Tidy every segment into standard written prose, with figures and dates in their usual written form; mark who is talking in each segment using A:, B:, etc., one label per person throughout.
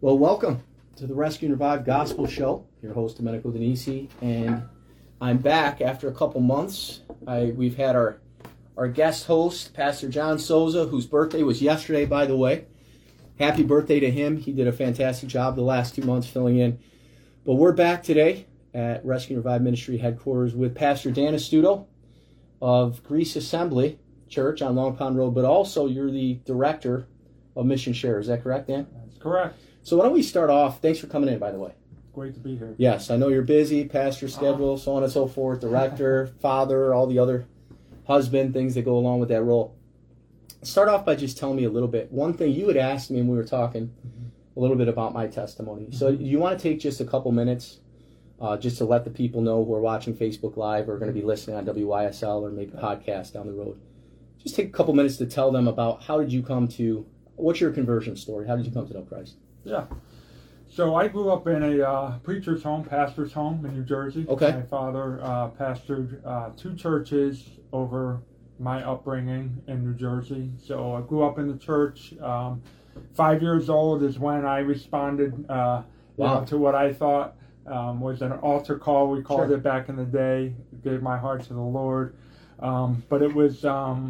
A: Well, welcome to the Rescue and Revive Gospel Show. Your host, Domenico Denisi, and I'm back after a couple months. We've had our guest host, Pastor John Souza, whose birthday was yesterday, by the way. Happy birthday to him. He did a fantastic job the last 2 months filling in. But we're back today at Rescue and Revive Ministry headquarters with Pastor Dan Astuto of Greece Assembly Church on Long Pond Road, but also you're the director of Mission Share. Is that correct, Dan?
B: That's correct.
A: So why don't we start off? Thanks for coming in, by the way.
B: Great to be here.
A: Yes, I know you're busy, pastor schedule, so on and so forth, director, father, all the other husband, things that go along with that role. Start off by just telling me a little bit. One thing you had asked me when we were talking a little bit about my testimony. So you want to take just a couple minutes just to let the people know who are watching Facebook Live or are going to be listening on WYSL or maybe podcast down the road. Just take a couple minutes to tell them about how did you come to, what's your conversion story? How did you come to know Christ?
B: Yeah. So I grew up in a preacher's home, pastor's home in New Jersey.
A: Okay.
B: My father pastored two churches over my upbringing in New Jersey. So I grew up in the church. 5 years old is when I responded to what I thought was an altar call. We called it back in the day. Gave my heart to the Lord. But it was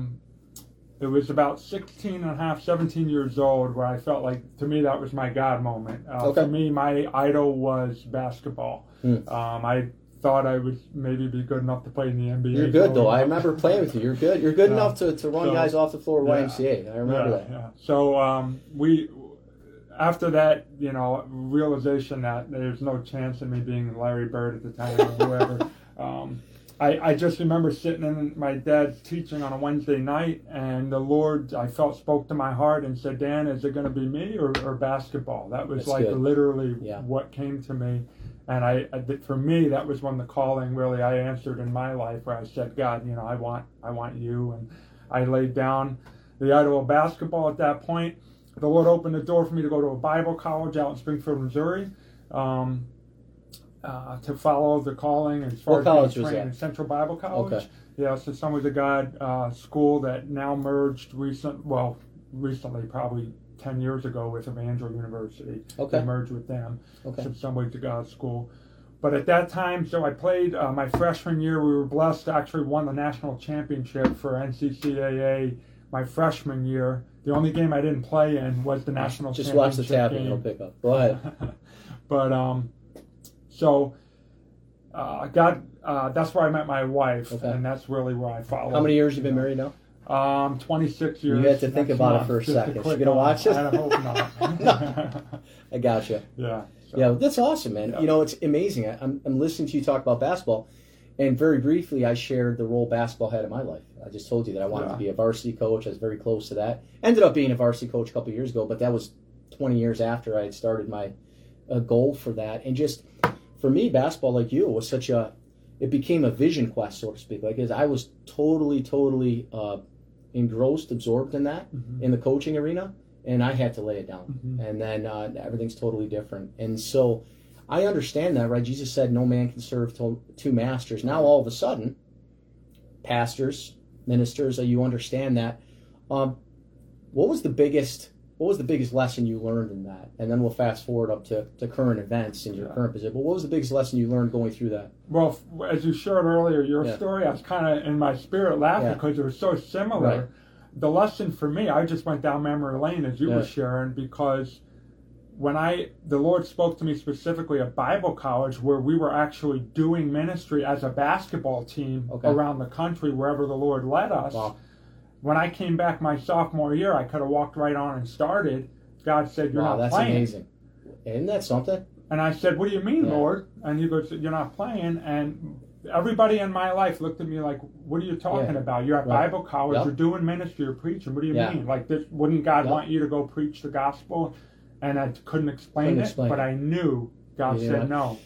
B: about 16 and a half, 17 years old where I felt like, to me, that was my God moment. For me, my idol was basketball. I thought I would maybe be good enough to play in the NBA.
A: You're good, though. I remember playing with you. You're good. You're good enough to run guys off the floor of YMCA. I remember that. Yeah.
B: So after that, realization that there's no chance of me being Larry Bird at the time or whoever, I just remember sitting in my dad's teaching on a Wednesday night, and the Lord, I felt, spoke to my heart and said, Dan, is it going to be me or basketball? That was literally what came to me. And for me, that was when the calling really I answered in my life, where I said, God, I want you. And I laid down the idol of basketball at that point. The Lord opened the door for me to go to a Bible college out in Springfield, Missouri. To follow the calling as far as being trained in Central Bible College.
A: Okay.
B: Yeah, so Assembly of God school that now merged recently, probably 10 years ago, with Evangel University.
A: Okay.
B: They merged with them.
A: Okay.
B: So Assembly of God school. But at that time, so I played my freshman year. We were blessed to actually won the national championship for NCCAA my freshman year. The only game I didn't play in was the national
A: Just
B: championship
A: watch the tab and it'll pick up. Go ahead.
B: But so God, that's where I met my wife, and that's really where I followed.
A: How many years you been married now?
B: 26 years.
A: You had to think about it for a second. You gonna watch it?
B: I hope not.
A: I gotcha.
B: Yeah. So.
A: Yeah, that's awesome, man. Yeah. It's amazing. I'm listening to you talk about basketball, and very briefly, I shared the role basketball had in my life. I just told you that I wanted to be a varsity coach. I was very close to that. Ended up being a varsity coach a couple of years ago, but that was 20 years after I had started my goal for that. And just for me, basketball, like you, was it became a vision quest, so to speak. Like, I was totally engrossed, absorbed in that, in the coaching arena, and I had to lay it down. And then everything's totally different. And so I understand that, right? Jesus said no man can serve two masters. Now all of a sudden, pastors, ministers, you understand that. What was the biggest lesson you learned in that? And then we'll fast forward up to current events in your current position. But what was the biggest lesson you learned going through that?
B: Well, as you shared earlier, your story, I was kind of in my spirit laughing because it was so similar.
A: Right.
B: The lesson for me, I just went down memory lane as you were sharing, because when the Lord spoke to me specifically at Bible college, where we were actually doing ministry as a basketball team around the country, wherever the Lord led us.
A: Wow.
B: When I came back my sophomore year, I could have walked right on and started. God said, you're not playing. Wow, that's
A: amazing. Isn't that something?
B: And I said, what do you mean, Lord? And he goes, you're not playing. And everybody in my life looked at me like, what are you talking about? You're at Bible college, you're doing ministry, you're preaching. What do you mean? Like, wouldn't God want you to go preach the gospel? And I couldn't explain it, but I knew God said no.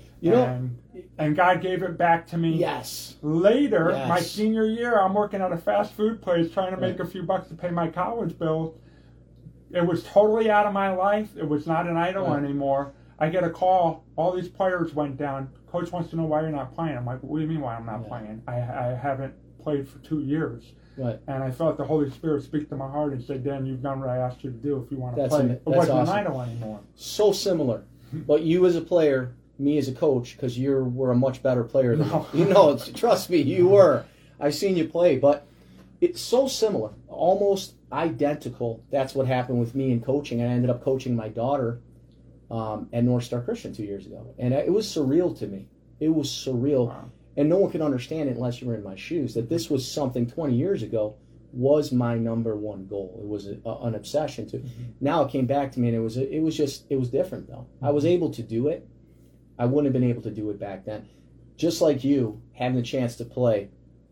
B: And God gave it back to me. Later, my senior year, I'm working at a fast food place trying to make a few bucks to pay my college bill. It was totally out of my life. It was not an idol anymore. I get a call. All these players went down. Coach wants to know why you're not playing. I'm like, what do you mean why I'm not playing? I haven't played for 2 years.
A: Right.
B: And I felt the Holy Spirit speak to my heart and say, Dan, you've done what I asked you to do if you want to
A: That's
B: play.
A: that's
B: It wasn't
A: awesome.
B: an idol anymore.
A: So similar. But you as a player, me as a coach, because you were a much better player than
B: No.
A: me. You know, trust me, you were. I've seen you play, but it's so similar, almost identical. That's what happened with me in coaching. I ended up coaching my daughter at North Star Christian 2 years ago. And it was surreal to me. It was surreal.
B: Wow.
A: And no one could understand it unless you were in my shoes, that this was something 20 years ago was my number one goal. It was an obsession to. Now it came back to me, and it was different though. I was able to do it. I wouldn't have been able to do it back then. Just like you, having the chance to play.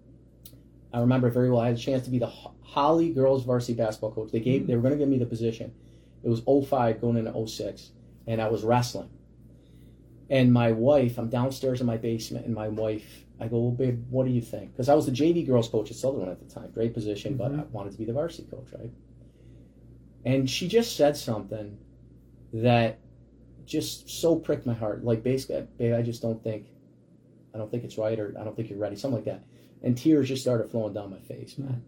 A: I remember very well. I had a chance to be the Holly girls varsity basketball coach. They were going to give me the position. It was 05 going into 06, and I was wrestling. And my wife, I'm downstairs in my basement, and my wife, I go, well, babe, what do you think? Because I was the JV girls coach at Sutherland at the time. Great position, but I wanted to be the varsity coach, right? And she just said something that just so pricked my heart. Like, basically, babe, I don't think it's right, or I don't think you're ready, something like that. And tears just started flowing down my face, man.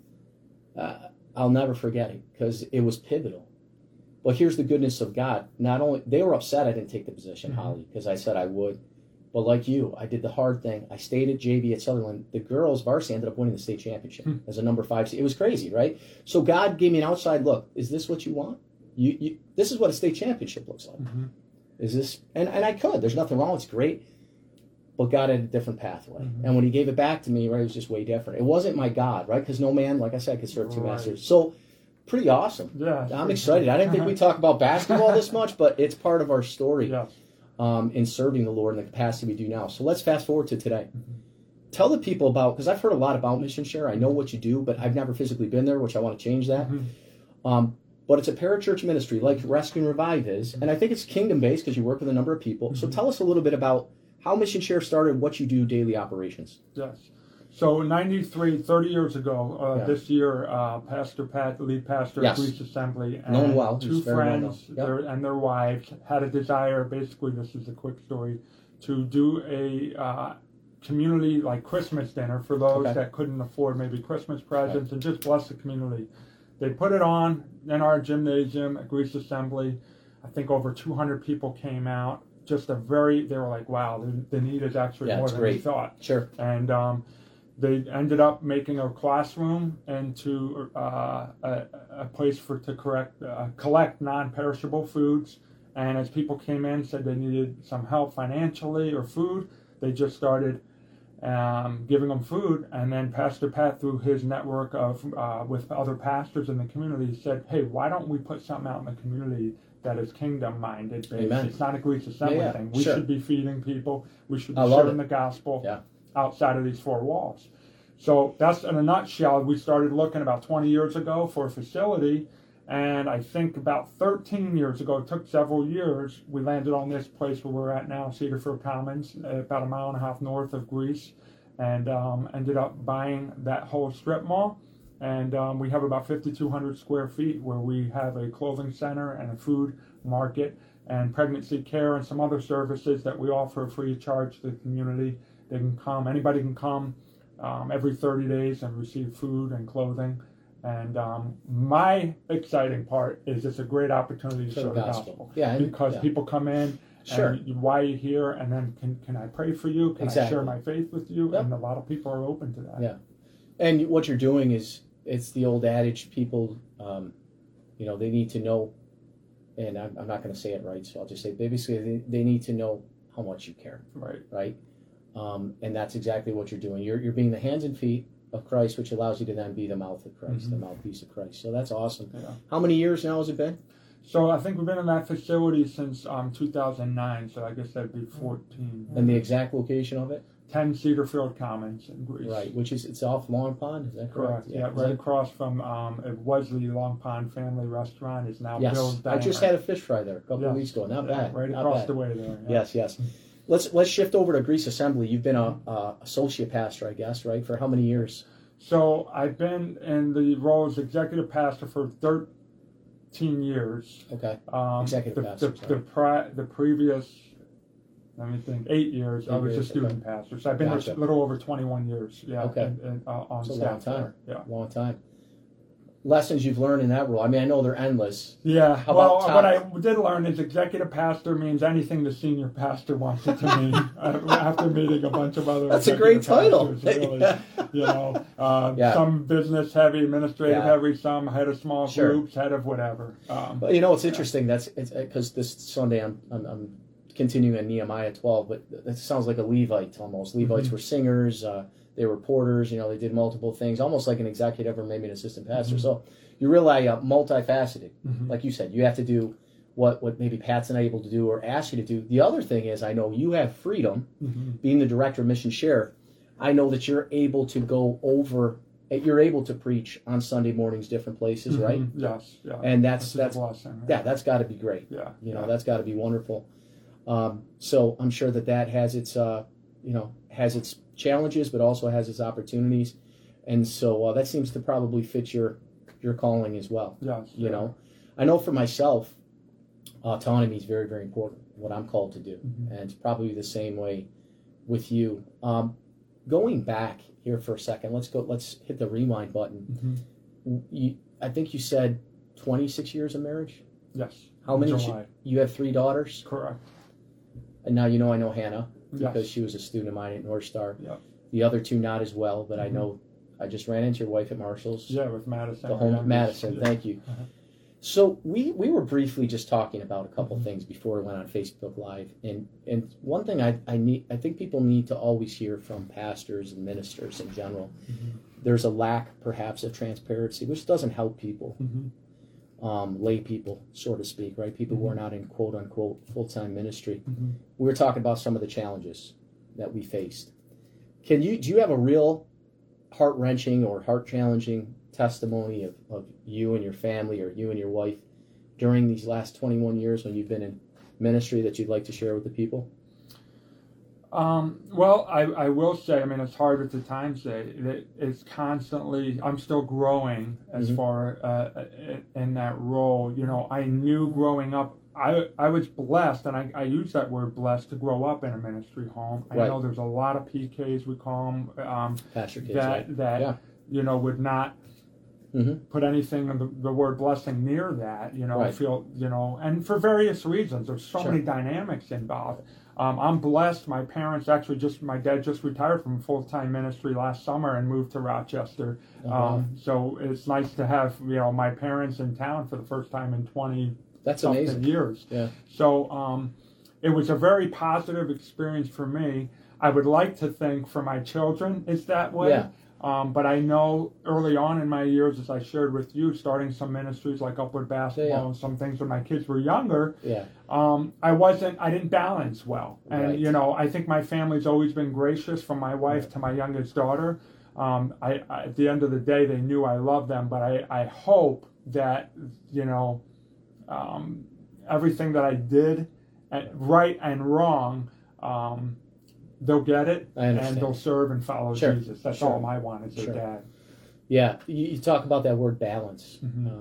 A: I'll never forget it, because it was pivotal. But here's the goodness of God. Not only, they were upset I didn't take the position, Holly, because I said I would. But like you, I did the hard thing. I stayed at JV at Sutherland. The girls' varsity ended up winning the state championship as a number 5 seed. It was crazy, right? So God gave me an outside look. Is this what you want? This is what a state championship looks like. Is this? And I could. There's nothing wrong. It's great. But God had a different pathway. And when he gave it back to me, right, it was just way different. It wasn't my God, right? Because no man, like I said, could serve two masters. So pretty awesome.
B: Yeah,
A: I'm excited. I didn't think we talk about basketball this much, but it's part of our story.
B: Yes.
A: In serving the Lord in the capacity we do now. So let's fast forward to today. Tell the people about, because I've heard a lot about Mission Share. I know what you do, but I've never physically been there, which I want to change that. But it's a parachurch ministry like Rescue and Revive is. And I think it's kingdom-based because you work with a number of people. So tell us a little bit about how Mission Share started, what you do, daily operations.
B: Yes. So in 93, 30 years ago, this year, Pastor Pat, the lead pastor of Greece Assembly, and two friends and their wives had a desire, basically this is a quick story, to do a community like Christmas dinner for those that couldn't afford maybe Christmas presents and just bless the community. They put it on in our gymnasium at Greece Assembly. I think over 200 people came out. Just they were like, wow, the need is actually more than we thought.
A: Sure.
B: And they ended up making a classroom into a place to collect non-perishable foods. And as people came in, said they needed some help financially or food, they just started giving them food. And then Pastor Pat, through his network of with other pastors in the community, said, hey, why don't we put something out in the community that is kingdom-minded based?
A: Amen.
B: It's not a Greece Assembly thing. We should be feeding people. We should be sharing the gospel outside of these four walls. So that's in a nutshell. We started looking about 20 years ago for a facility, and I think about 13 years ago, it took several years, we landed on this place where we're at now, Cedarfield Commons, about 1.5 miles north of Greece, and ended up buying that whole strip mall. And we have about 5,200 square feet where we have a clothing center and a food market and pregnancy care and some other services that we offer free of charge to the community. They can come, anybody can come every 30 days and receive food and clothing. And my exciting part is it's a great opportunity to share the gospel. Because people come in and why are you here? And then can I pray for you? Can I share my faith with you? And a lot of people are open to that.
A: Yeah. And what you're doing is, it's the old adage, people, they need to know, and I'm not going to say it right, so I'll just say, basically, they need to know how much you care. Right? And that's exactly what you're doing. You're being the hands and feet of Christ, which allows you to then be the mouth of Christ, the mouthpiece of Christ. So that's awesome. Yeah. How many years now has it been?
B: So I think we've been in that facility since 2009, so I guess that'd be 14.
A: And the exact location of it?
B: 10 Cedarfield Commons in Greece.
A: Right, it's off Long Pond, is that correct?
B: Yeah, right across from, it was the Long Pond Family Restaurant, is now Bill's Diner.
A: I just had a fish fry there a couple of weeks ago, not bad.
B: Right across the way there.
A: Yeah. Yes. Let's shift over to Greece Assembly. You've been a associate pastor, I guess, right, for how many years?
B: So I've been in the role as executive pastor for 13 years.
A: Okay, executive pastor.
B: The previous... let me think, 8 years. I was a student pastor. So I've been there a little over 21 years. Yeah.
A: Okay.
B: On
A: That's
B: staff
A: a long time.
B: there. Yeah.
A: Long time. Lessons you've learned in that role. I mean, I know they're endless.
B: Yeah. Well, what I did learn is executive pastor means anything the senior pastor wants it to mean. After meeting a bunch of other
A: That's a great title.
B: Really, you know,
A: yeah.
B: Some business heavy, administrative heavy, some head of small groups, head of whatever.
A: But you know, it's interesting. It's because this Sunday I'm continuing on Nehemiah 12, but it sounds like a Levite almost. Levites were singers. They were porters, you know, they did multiple things, almost like an executive or maybe an assistant pastor. So you really multifaceted. Like you said, you have to do what maybe Pat's not able to do or ask you to do. The other thing is, I know you have freedom, being the director of Mission Share. I know that you're able to you're able to preach on Sunday mornings, different places, right?
B: Yes, yeah.
A: And that's
B: a blessing, right?
A: Yeah, that's got to be great.
B: Yeah,
A: you know, that's got to be wonderful. So I'm sure that has its has its challenges, but also has its opportunities, and so that seems to probably fit your calling as well.
B: Yes,
A: you know, I know for myself, autonomy is very, very important. What I'm called to do, and it's probably the same way with you. Going back here for a second, let's hit the rewind button. I think you said 26 years of marriage.
B: Yes.
A: How many? You have 3 daughters.
B: Correct.
A: And now I know Hannah, because she was a student of mine at North Star.
B: Yeah.
A: The other 2 not as well, but I know I just ran into your wife at Marshall's.
B: Yeah, with Madison.
A: The home Madison, thank you. So we were briefly just talking about a couple things before we went on Facebook Live, and one thing I think people need to always hear from pastors and ministers in general. There's a lack perhaps of transparency, which doesn't help people. Lay people, so to speak, right? People who are not in quote unquote full-time ministry. We were talking about some of the challenges that we faced. Do you have a real heart-wrenching or heart-challenging testimony of you and your family, or you and your wife, during these last 21 years when you've been in ministry that you'd like to share with the people?
B: Well, I will say, I mean, it's hard at the time to say that it's constantly, I'm still growing as far in that role. You know, I knew growing up, I was blessed, and I use that word blessed, to grow up in a ministry home. I know there's a lot of PKs, we call them,
A: pastor kids,
B: that you know, would not put anything in the word blessing near that, you know, feel, you know, and for various reasons. There's so many dynamics involved. I'm blessed. My parents my dad just retired from full-time ministry last summer and moved to Rochester. So it's nice to have, you know, my parents in town for the first time in 20 something years. Yeah. So it was a very positive experience for me. I would like to think for my children it's that way. Yeah. But I know early on in my years, as I shared with you, starting some ministries like Upward Basketball and some things when my kids were younger, I didn't balance well. And, you know, I think my family's always been gracious, from my wife to my youngest daughter. At the end of the day, they knew I loved them, but I hope that, you know, everything that I did, right and wrong, they'll get it, and they'll serve and follow Jesus. That's all I want as their dad.
A: Yeah, you talk about that word balance.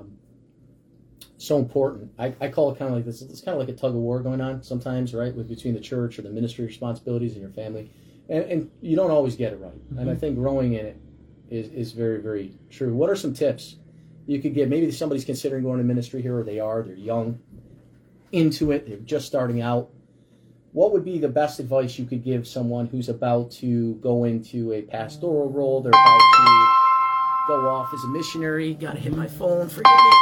A: So important. I call it kind of like this. It's kind of like a tug of war going on sometimes, right, between the church or the ministry responsibilities and your family, and you don't always get it right. And I think growing in it is very, very true. What are some tips you could give? Maybe somebody's considering going to ministry here, or they're young, into it, they're just starting out. What would be the best advice you could give someone who's about to go into a pastoral role? They're about to go off as a missionary. Got to hit my phone. Forgive me.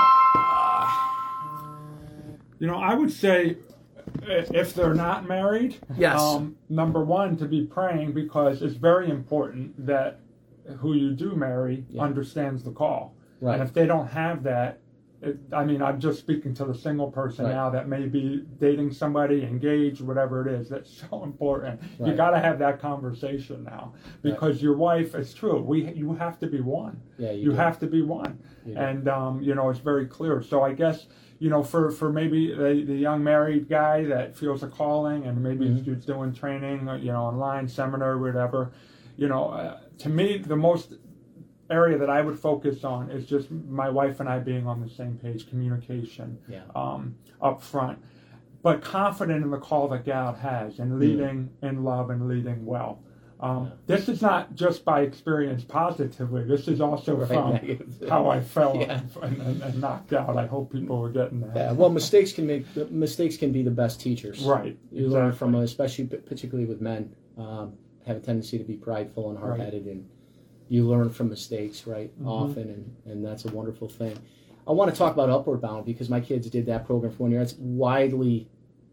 B: You know, I would say if they're not married, number one, to be praying, because it's very important that who you do marry understands the call. Right. And if they don't have that, I'm just speaking to the single person now that may be dating somebody, engaged, whatever it is. That's so important. You got to have that conversation now, because your wife, it's true. You have to be one. Yeah, you have to be one. And you know, it's very clear. So I guess, you know, for maybe the young married guy that feels a calling, and maybe he's doing training, you know, online, seminar, whatever. You know, to me, the most area that I would focus on is just my wife and I being on the same page, communication up front. but confident in the call that God has and leading in love and leading well. This is not just by experience positively. This is also from how I fell and knocked out. I hope people were getting that.
A: Yeah, well, mistakes can be the best teachers.
B: Right.
A: You learn from, especially particularly with men, have a tendency to be prideful and hard-headed, and you learn from mistakes, right? Often, and that's a wonderful thing. I want to talk about Upward Bound because my kids did that program for 1 year. It's widely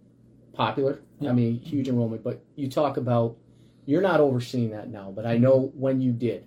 A: popular. I mean, huge enrollment. But you talk about, you're not overseeing that now, but I know when you did.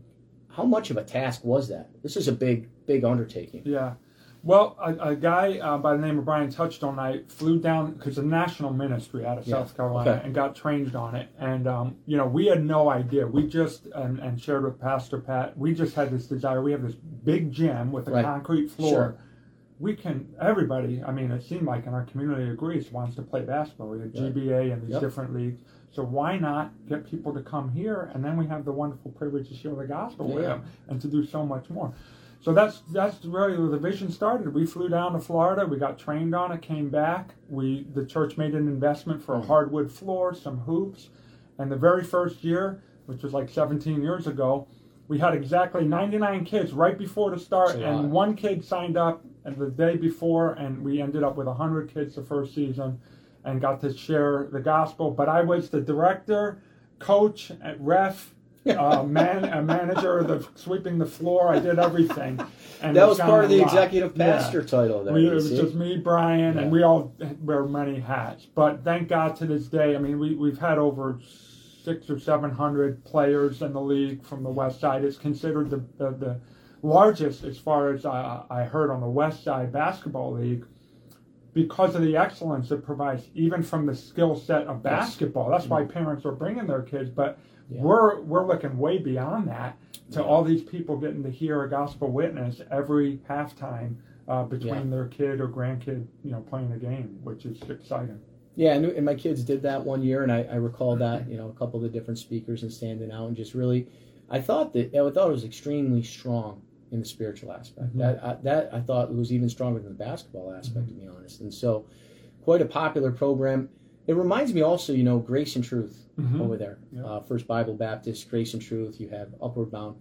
A: How much of a task was that? This is a big undertaking.
B: Yeah. Well, a guy by the name of Brian Touchstone and I flew down, because it's a national ministry out of South Carolina, and got trained on it. And, we had no idea. We just, and shared with Pastor Pat, we just had this desire. We have this big gym with a concrete floor. We can, everybody, I mean, it seemed like in our community of Greece wants to play basketball. We have GBA and these different leagues. So why not get people to come here, and then we have the wonderful privilege to share the gospel with them and to do so much more. So that's really where the vision started. We flew down to Florida. We got trained on it, came back. The church made an investment for a hardwood floor, some hoops. And the very first year, which was like 17 years ago, we had exactly 99 kids right before the start, and one kid signed up and the day before, and we ended up with 100 kids the first season and got to share the gospel. But I was the director, coach, ref, a manager of the sweeping the floor. I did everything. And
A: that was part of the executive pastor title. There,
B: it was just me, Brian, and we all wear many hats. But thank God to this day, I mean, we've had over 600 or 700 players in the league from the West Side. It's considered the largest, as far as I heard, on the West Side basketball league, because of the excellence it provides, even from the skill set of basketball. That's why parents are bringing their kids, but we're looking way beyond that to all these people getting to hear a gospel witness every halftime between their kid or grandkid, playing a game, which is exciting.
A: Yeah, and my kids did that 1 year, and I recall that, a couple of the different speakers and standing out, and just really, I thought it was extremely strong in the spiritual aspect. That I thought was even stronger than the basketball aspect, to be honest. And so, quite a popular program. It reminds me also, Grace and Truth over there. First Bible Baptist, Grace and Truth. You have Upward Bound.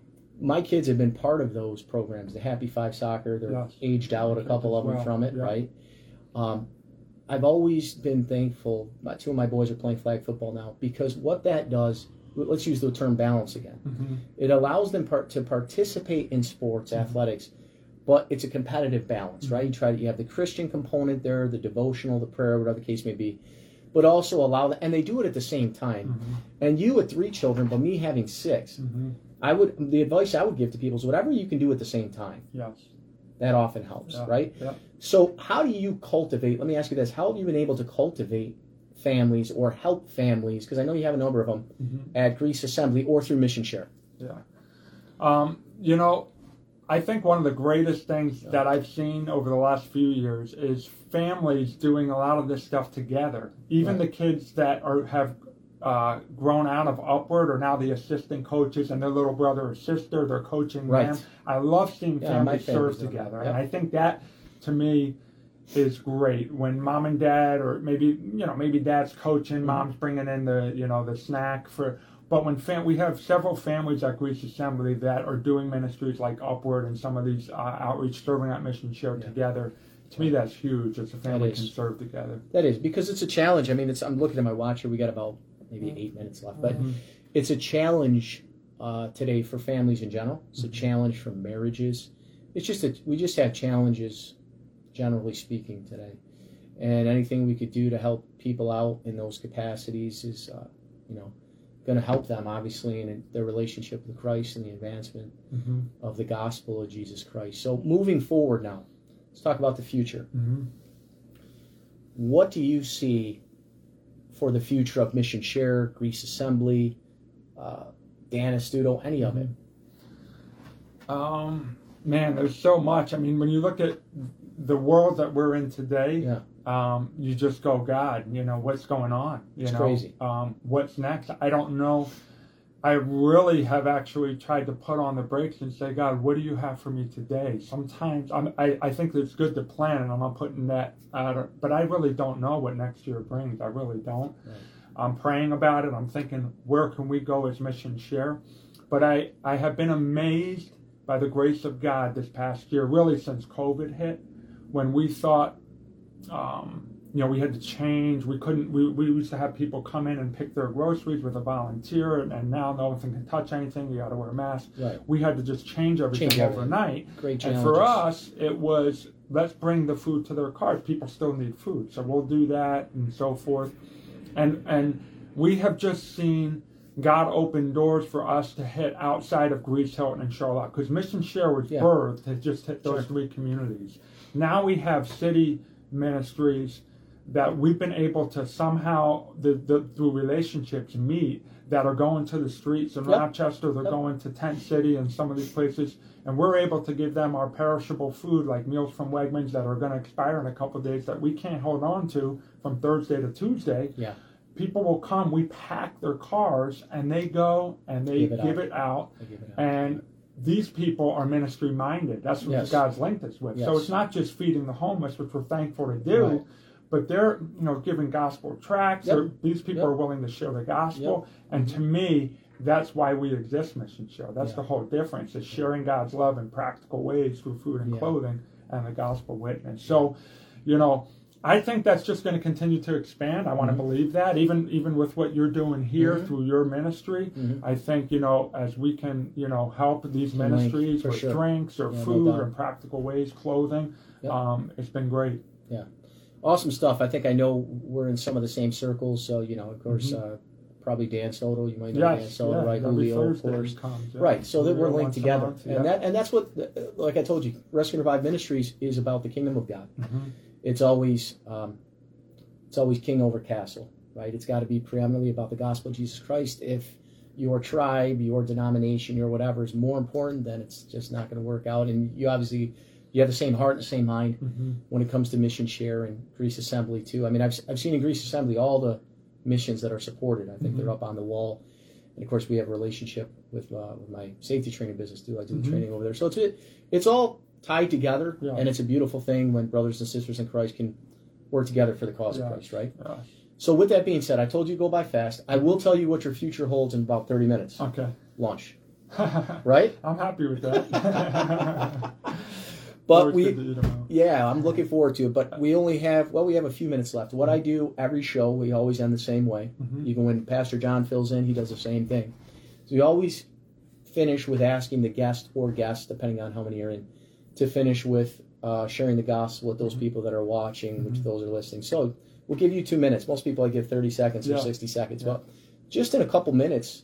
A: My kids have been part of those programs. The Happy Five Soccer, they're aged out, a couple of them from it, right? I've always been thankful. Two of my boys are playing flag football now, because what that does, let's use the term balance again. It allows them to participate in sports, athletics, but it's a competitive balance, right? You have the Christian component there, the devotional, the prayer, whatever the case may be, but also allow them, and they do it at the same time. And you with 3 children, but me having 6, the advice I would give to people is whatever you can do at the same time.
B: Yes.
A: That often helps, right? Yeah. So how do you cultivate, let me ask you this, how have you been able to cultivate families or help families, because I know you have a number of them, at Greece Assembly or through Mission Share?
B: Yeah. I think one of the greatest things that I've seen over the last few years is families doing a lot of this stuff together. Even the kids that have grown out of Upward are now the assistant coaches, and their little brother or sister, they're coaching them. I love seeing families serve together. And I think that, to me, is great when mom and dad, or maybe dad's coaching, mom's bringing in the snack for. But when we have several families at Greece Assembly that are doing ministries like Upward and some of these outreach, serving at Mission Share together. To me, that's huge. As a family can serve together.
A: That is, because it's a challenge. I mean, I'm looking at my watch here. We got about maybe 8 minutes left, but it's a challenge today for families in general. It's a challenge for marriages. It's just that we just have challenges, generally speaking, today. And anything we could do to help people out in those capacities is, going to help them, obviously, in their relationship with Christ and the advancement of the gospel of Jesus Christ. So moving forward now, let's talk about the future. What do you see for the future of Mission Share, Greece Assembly, Dan Astuto, any of it?
B: Man, there's so much. I mean, when you look at the world that we're in today, you just go, God, what's going on?
A: It's crazy.
B: What's next? I don't know I really have actually tried to put on the brakes and say, God, what do you have for me today? Sometimes I think it's good to plan, and I'm not putting that out, but I really don't know what next year brings. I really don't. Right. I'm praying about it. I'm thinking, where can we go as Mission Share? But I have been amazed by the grace of God this past year, really since COVID hit, when we thought, we had to change. We couldn't. We used to have people come in and pick their groceries with a volunteer, and now no one can touch anything. You got to wear a mask.
A: Right.
B: We had to just change everything overnight.
A: Great challenges.
B: And for us, it was, let's bring the food to their cars. People still need food, so we'll do that and so forth. And we have just seen God open doors for us to hit outside of Greece, Hilton, and Charlotte, because Mission Share was birthed to just hit those three communities. Now we have city ministries that we've been able to somehow, through relationships, meet, that are going to the streets in Rochester, they're going to Tent City and some of these places, and we're able to give them our perishable food, like meals from Wegmans that are going to expire in a couple of days that we can't hold on to from Thursday to Tuesday.
A: Yeah.
B: People will come, we pack their cars, and they go and they give it out. And these people are ministry minded. That's what God's linked us with. So it's not just feeding the homeless, which we're thankful to do, but they're giving gospel tracts. These people are willing to share the gospel. And to me, that's why we exist, Mission Share. That's the whole difference, is sharing God's love in practical ways through food and clothing and the gospel witness. So, I think that's just going to continue to expand. I want to believe that, even with what you're doing here through your ministry. I think, as we can, help these ministries with drinks or food or practical ways, clothing, it's been great.
A: Yeah. Awesome stuff. I think I know we're in some of the same circles. So, of course, probably Dan Soto. You might know Dan Soto, right? Julio, of course. Right. So that we're linked together. And that's what, like I told you, Rescue and Revive Ministries is about the kingdom of God. It's always king over castle, right? It's got to be preeminently about the gospel of Jesus Christ. If your tribe, your denomination, your whatever is more important, then it's just not going to work out. And you have the same heart and the same mind when it comes to Mission Share and Greece Assembly too. I mean, I've seen in Greece Assembly all the missions that are supported. I think they're up on the wall. And of course, we have a relationship with my safety training business too. I do the training over there, so it's all tied together, and it's a beautiful thing when brothers and sisters in Christ can work together for the cause of Christ, right? So with that being said, I told you to go by fast. I will tell you what your future holds in about 30 minutes.
B: Okay.
A: Lunch. Right?
B: I'm happy with that.
A: But I'm looking forward to it. But we only have a few minutes left. What I do every show, we always end the same way. Even when Pastor John fills in, he does the same thing. So we always finish with asking the guest or guests, depending on how many are in, to finish with sharing the gospel with those people that are watching, which those are listening. So we'll give you 2 minutes. Most people I give 30 seconds or 60 seconds. But just in a couple minutes,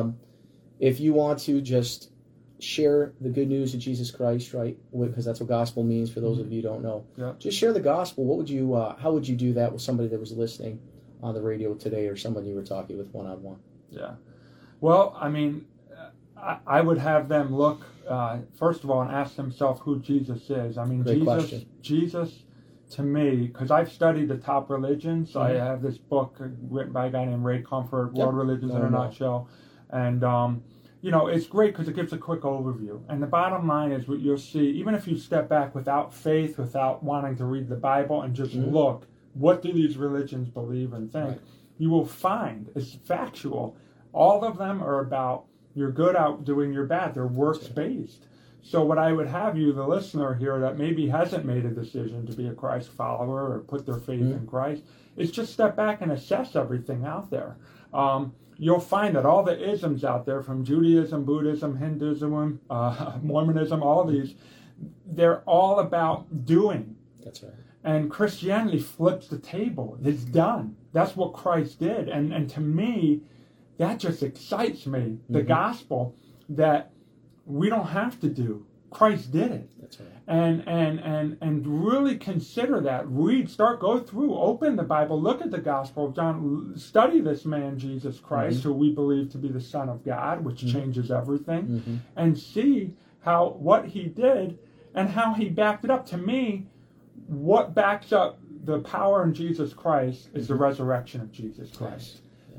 A: if you want to just share the good news of Jesus Christ, right? Because that's what gospel means for those of you who don't know. Just share the gospel. What would you? How would you do that with somebody that was listening on the radio today, or someone you were talking with one-on-one?
B: Yeah. Well, I mean, I would have them look first of all and ask themselves who Jesus is. I mean, Jesus to me, because I've studied the top religions. I have this book written by a guy named Ray Comfort, World Religions in a Nutshell, and it's great because it gives a quick overview. And the bottom line is what you'll see, even if you step back without faith, without wanting to read the Bible and just look, what do these religions believe and think? You will find it's factual. All of them are about your good outdoing your bad. They're works-based. So what I would have you, the listener here that maybe hasn't made a decision to be a Christ follower or put their faith in Christ, is just step back and assess everything out there. You'll find that all the isms out there, from Judaism, Buddhism, Hinduism, Mormonism, all these, they're all about doing.
A: That's right.
B: And Christianity flips the table. It's done. That's what Christ did. And to me, that just excites me. The gospel that we don't have to do. Christ did it.
A: That's right.
B: And really consider that. Go through, open the Bible, look at the Gospel of John, study this man, Jesus Christ, who we believe to be the Son of God, which changes everything, and see what he did and how he backed it up. To me, what backs up the power in Jesus Christ is the resurrection of Jesus Christ. Yes.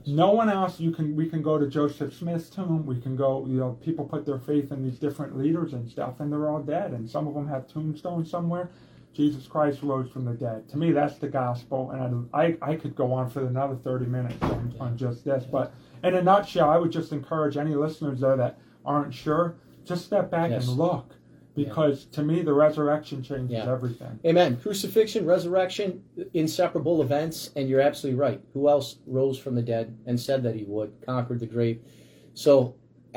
B: No one else. We can go to Joseph Smith's tomb. We can go. People put their faith in these different leaders and stuff, and they're all dead. And some of them have tombstones somewhere. Jesus Christ rose from the dead. To me, that's the gospel. And I could go on for another 30 minutes on just this. But in a nutshell, I would just encourage any listeners there that aren't sure, just step back and look. Because to me, the resurrection changes everything.
A: Amen. Crucifixion, resurrection, inseparable events, and you're absolutely right. Who else rose from the dead and said that he would, conquered the grave? So,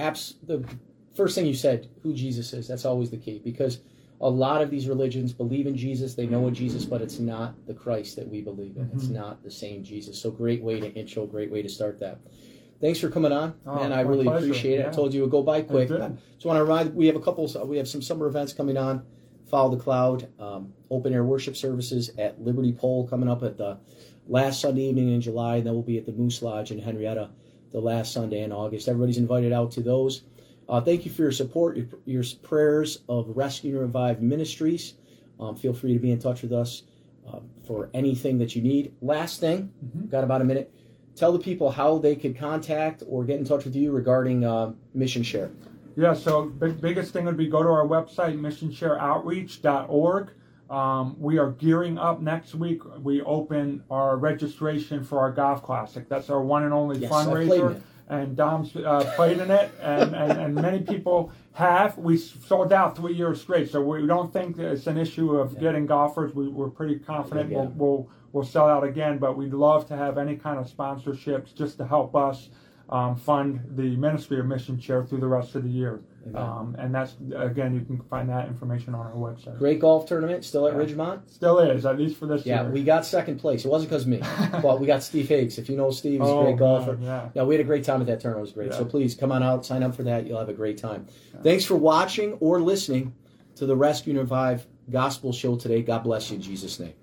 A: the first thing you said, who Jesus is, that's always the key. Because a lot of these religions believe in Jesus, they know in Jesus, but it's not the Christ that we believe in. It's not the same Jesus. So great way to intro, great way to start that. Thanks for coming on, man. I really appreciate it. I told you it would go by quick. I just want to remind, we have some summer events coming on. Follow the Cloud, open air worship services at Liberty Pole coming up at the last Sunday evening in July, and then we'll be at the Moose Lodge in Henrietta the last Sunday in August. Everybody's invited out to those. Thank you for your support, your prayers of Rescue and Revive Ministries. Feel free to be in touch with us for anything that you need. Last thing, got about a minute. Tell the people how they could contact or get in touch with you regarding Mission Share.
B: Yeah, so biggest thing would be go to our website, missionshareoutreach.org. We are gearing up next week. We open our registration for our Golf Classic. That's our one and only fundraiser. And Dom's played in it, and many people have. We sold out 3 years straight, so we don't think that it's an issue of getting golfers. We're pretty confident we'll sell out again, but we'd love to have any kind of sponsorships just to help us fund the Ministry of Mission Share through the rest of the year. And that's, again, you can find that information on our website.
A: Great golf tournament, still at Ridgemont?
B: Still is, at least for this year.
A: Yeah, we got second place. It wasn't because of me, but we got Steve Higgs. If you know Steve, he's a great golfer. Yeah, we had a great time at that tournament. It was great. Yeah. So please, come on out, sign up for that. You'll have a great time. Yeah. Thanks for watching or listening to the Rescue and Revive Gospel Show today. God bless you in Jesus' name.